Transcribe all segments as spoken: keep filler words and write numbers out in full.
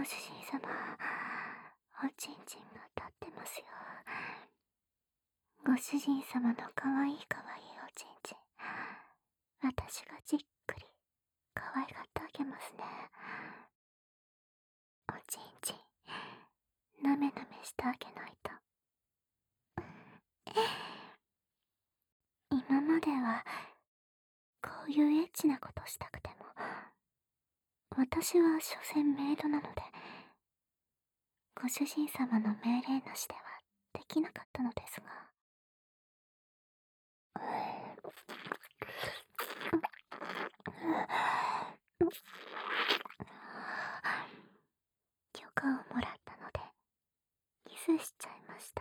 主人様、おちんちんが立ってますよ。ご主人様のかわいいかわいいおちんちん、私がじっくり可愛がってあげますね。おちんちん、なめなめしてあげないと。今までは、こういうエッチなことしたくても、私は所詮メイドなので、ご主人様の命令なしではできなかったのですが。許可をもらったので、キスしちゃいました。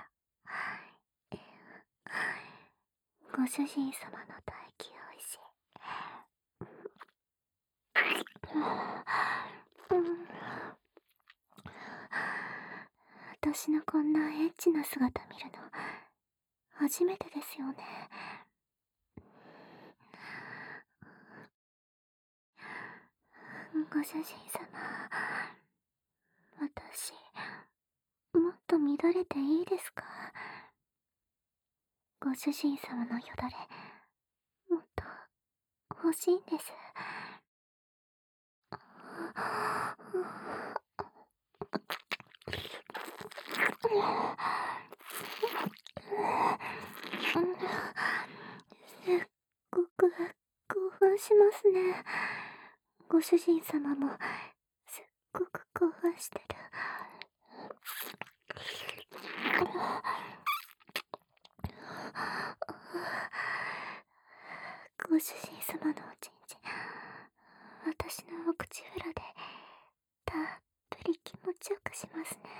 ご主人様の唾液おいしい。私のこんなエッチな姿見るの初めてですよね。ご主人様、私もっと乱れていいですか？ご主人様のよだれもっと欲しいんです。すっごく興奮しますね。ご主人様もすっごく興奮してる。ご主人様のおちんちん、私のお口裏でたっぷり気持ちよくしますね。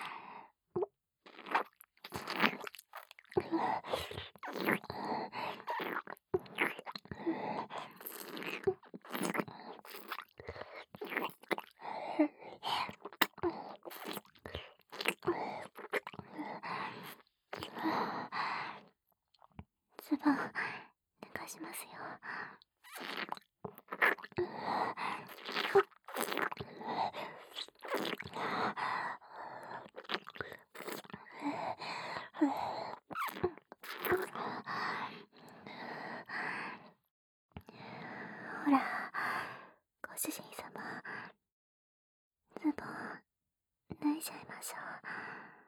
ズボン脱がしますよ。ほら、ご主人様、ズボン脱いじゃいましょう。